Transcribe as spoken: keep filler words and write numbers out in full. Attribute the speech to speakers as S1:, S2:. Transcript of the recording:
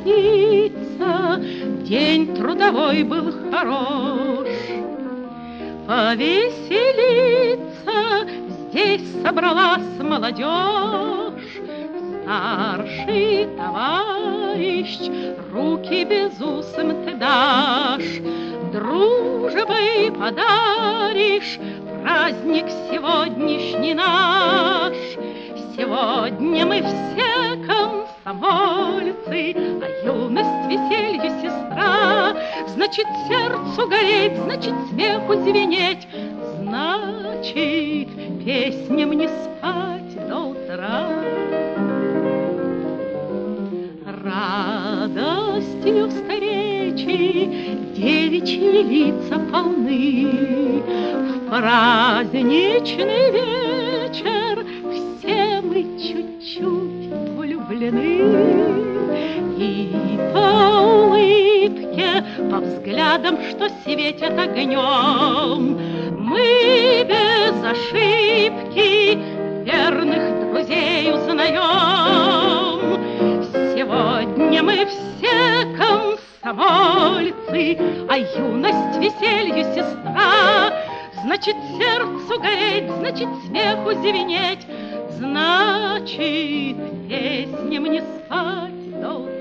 S1: веселиться, день трудовой был хорош. Повеселиться здесь собралась молодежь. Старший товарищ, руки безусым ты дашь, дружбой подаришь праздник сегодняшний наш. Сегодня мы все комсомольцы, а юность веселью сестра. Значит, сердцу гореть, значит, смеху звенеть, значит, песням не спать до утра. Радостью встречи девичьи лица полны. В праздничный вечер все мы чуть-чуть влюблены. И по улыбке, по взглядам, что светят огнем, мы без ошибки верных друзей узнаем. Сегодня мы все комсомольцы, а юность веселью сестра. Значит, сердцу гореть, значит, смеху звенеть, значит, песням не спать до утра.